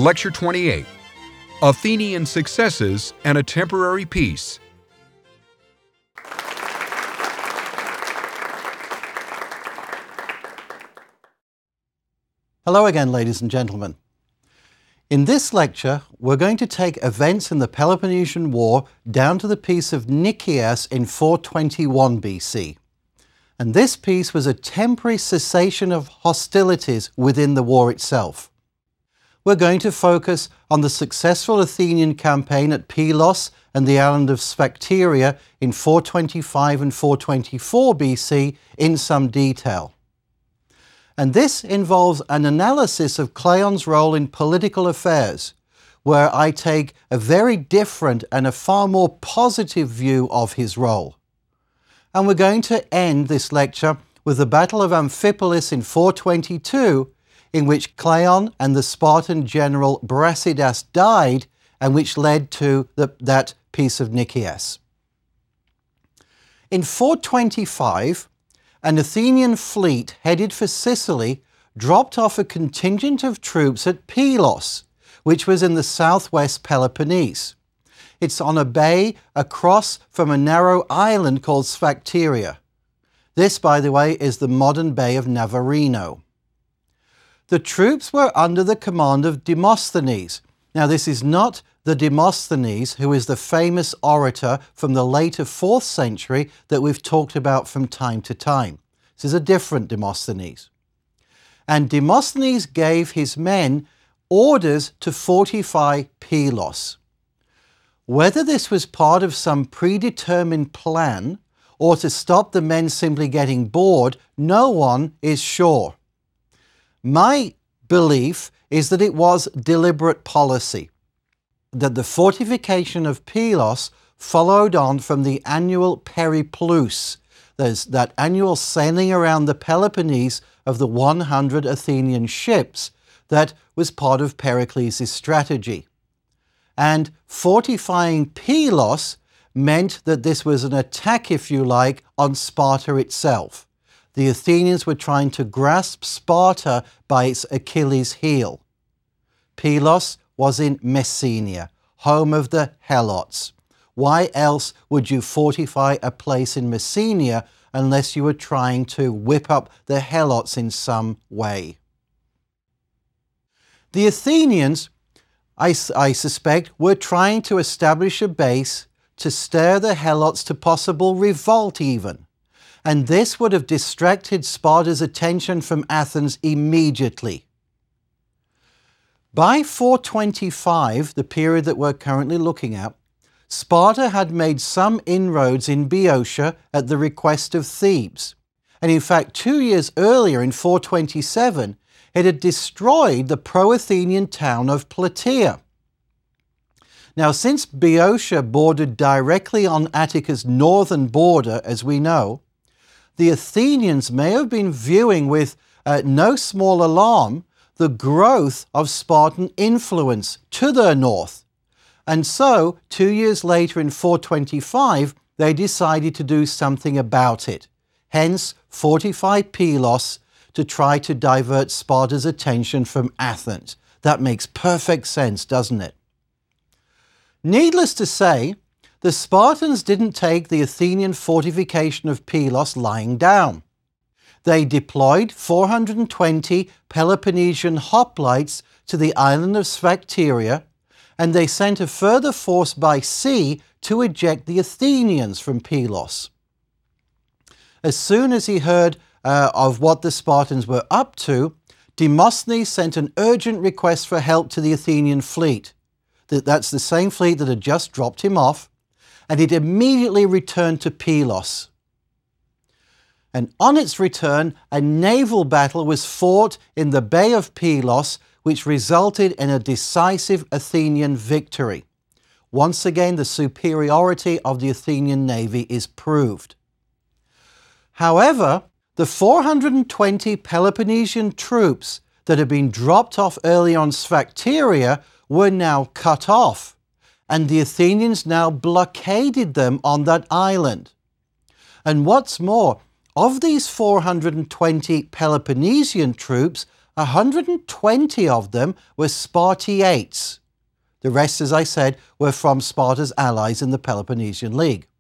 Lecture 28, Athenian Successes and a Temporary Peace. Hello again, ladies and gentlemen. In this lecture, we're going to take events in the Peloponnesian War down to the Peace of Nicias in 421 BC. And this peace was a temporary cessation of hostilities within the war itself. We're going to focus on the successful Athenian campaign at Pylos and the island of Sphacteria in 425 and 424 BC in some detail. And this involves an analysis of Cleon's role in political affairs, where I take a very different and a far more positive view of his role. And we're going to end this lecture with the Battle of Amphipolis in 422, in which Cleon and the Spartan general Brasidas died, and which led to that Peace of Nicias. In 425, an Athenian fleet headed for Sicily dropped off a contingent of troops at Pylos, which was in the southwest Peloponnese. It's on a bay across from a narrow island called Sphacteria. This, by the way, is the modern Bay of Navarino. The troops were under the command of Demosthenes. Now, this is not the Demosthenes who is the famous orator from the later 4th century that we've talked about from time to time. This is a different Demosthenes. And Demosthenes gave his men orders to fortify Pylos. Whether this was part of some predetermined plan or to stop the men simply getting bored, no one is sure. My belief is that it was deliberate policy, that the fortification of Pylos followed on from the annual periplus, that annual sailing around the Peloponnese of the 100 Athenian ships that was part of Pericles' strategy. And fortifying Pylos meant that this was an attack, if you like, on Sparta itself. The Athenians were trying to grasp Sparta by its Achilles heel. Pylos was in Messenia, home of the Helots. Why else would you fortify a place in Messenia unless you were trying to whip up the Helots in some way? The Athenians, I suspect, were trying to establish a base to stir the Helots to possible revolt even. And this would have distracted Sparta's attention from Athens immediately. By 425, the period that we're currently looking at, Sparta had made some inroads in Boeotia at the request of Thebes. And in fact, 2 years earlier, in 427, it had destroyed the pro-Athenian town of Plataea. Now, since Boeotia bordered directly on Attica's northern border, as we know, the Athenians may have been viewing with no small alarm the growth of Spartan influence to their north. And so, 2 years later in 425, they decided to do something about it. Hence, fortify Pylos to try to divert Sparta's attention from Athens. That makes perfect sense, doesn't it? Needless to say, the Spartans didn't take the Athenian fortification of Pylos lying down. They deployed 420 Peloponnesian hoplites to the island of Sphacteria, and they sent a further force by sea to eject the Athenians from Pylos. As soon as he heard of what the Spartans were up to, Demosthenes sent an urgent request for help to the Athenian fleet. That's the same fleet that had just dropped him off, and it immediately returned to Pylos. And on its return, a naval battle was fought in the Bay of Pylos, which resulted in a decisive Athenian victory. Once again, the superiority of the Athenian navy is proved. However, the 420 Peloponnesian troops that had been dropped off early on Sphacteria were now cut off, and the Athenians now blockaded them on that island. And what's more, of these 420 Peloponnesian troops, 120 of them were Spartiates. The rest, as I said, were from Sparta's allies in the Peloponnesian League.